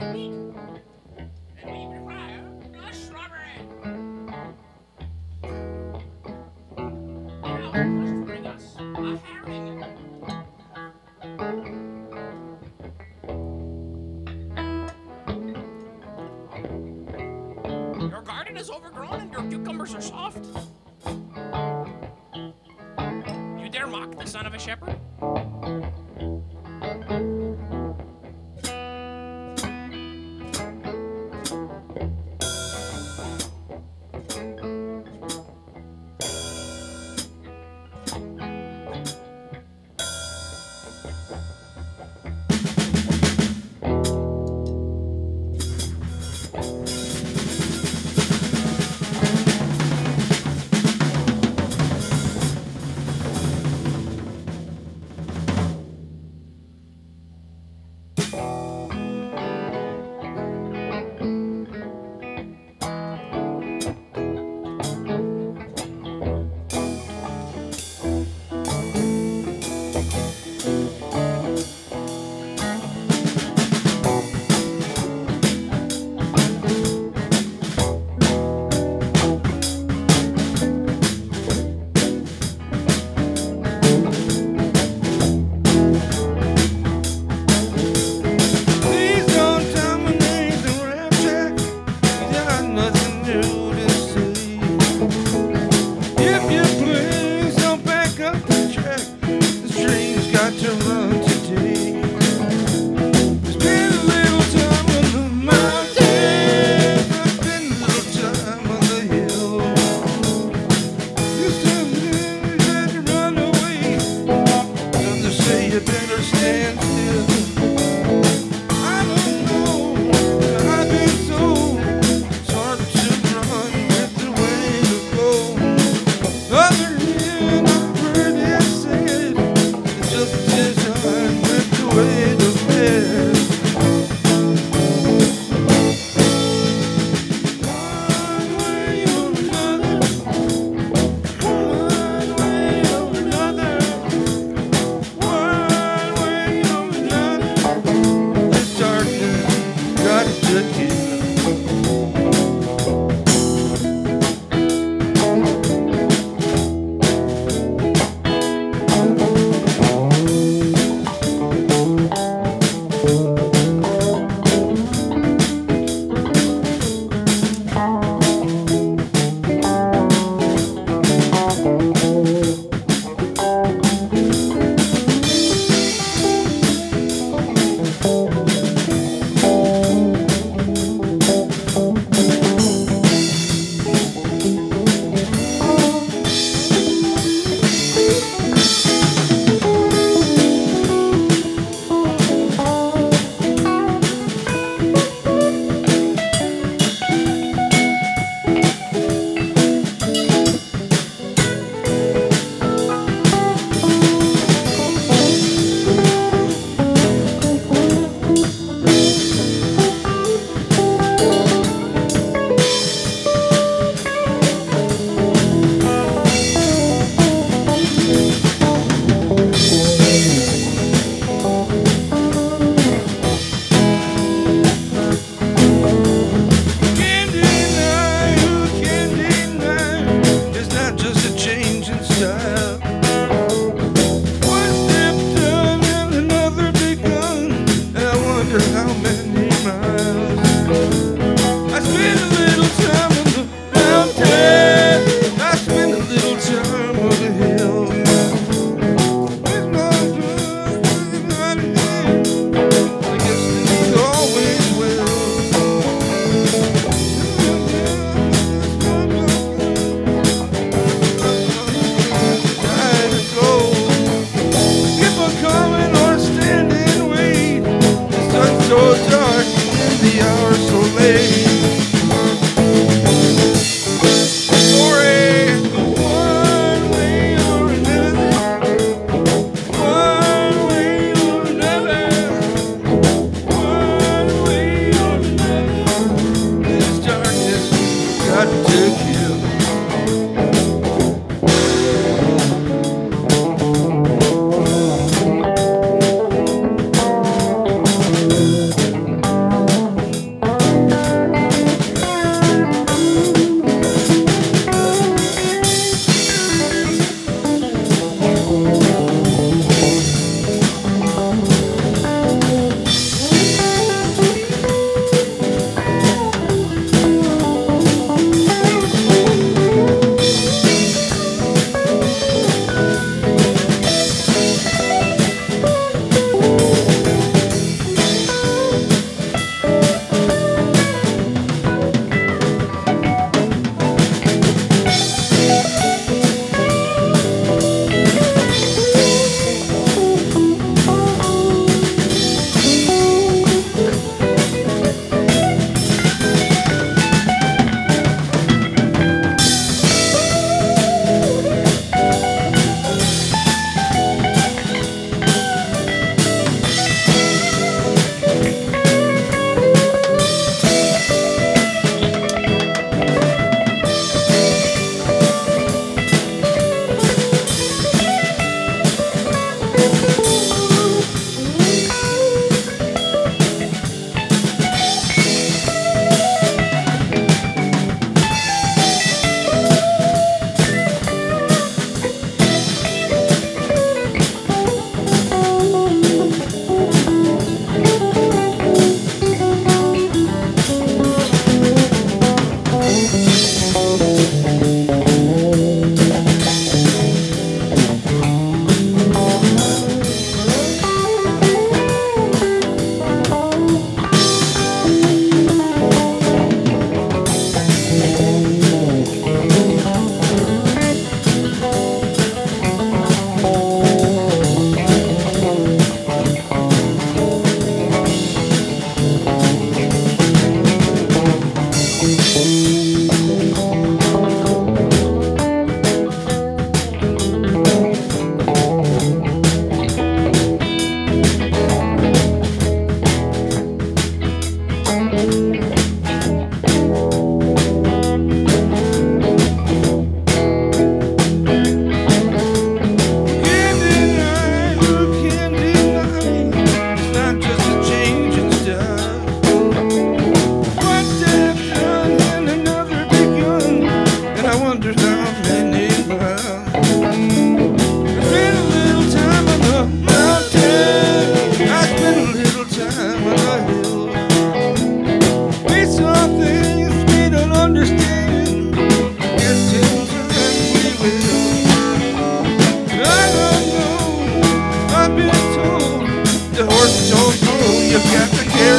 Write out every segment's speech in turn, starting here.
meat. And we require a strawberry. Now, let's bring us a herring. Your garden is overgrown and your cucumbers are soft. You dare mock the son of a shepherd? Soul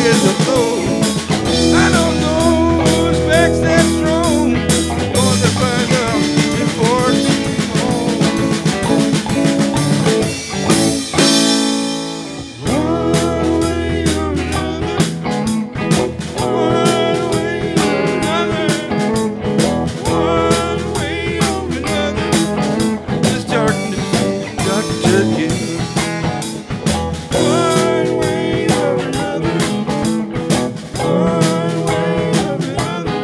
is the flow. I don't know who expects that strong. Gonna find out before too long. One way or another, one way or another, one way or another, this darkness got to give. One way or another, one way or another,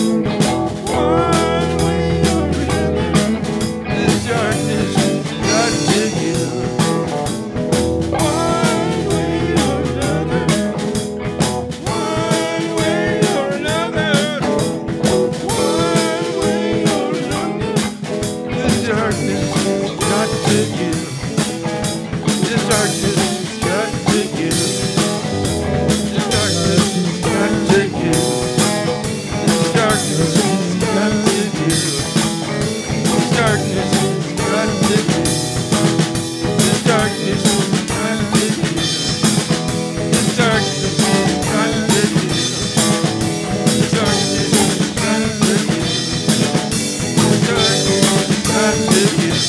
one way or another, this darkness got to give. One way or another, one way or another, one way or another, this darkness got to give. This darkness got to give. This darkness got to give. This darkness got to give. This darkness got to give. This darkness got to give. This darkness got to give. This darkness got to give. This darkness got to give.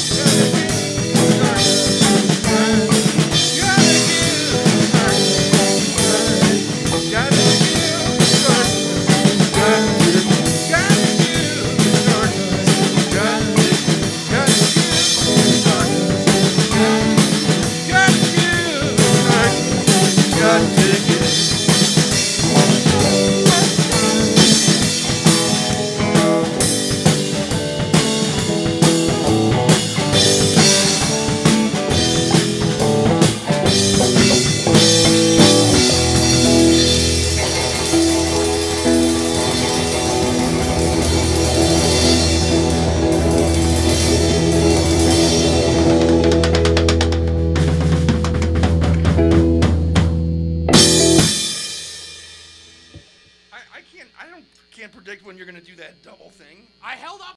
I can't predict when you're gonna do that double thing. I held up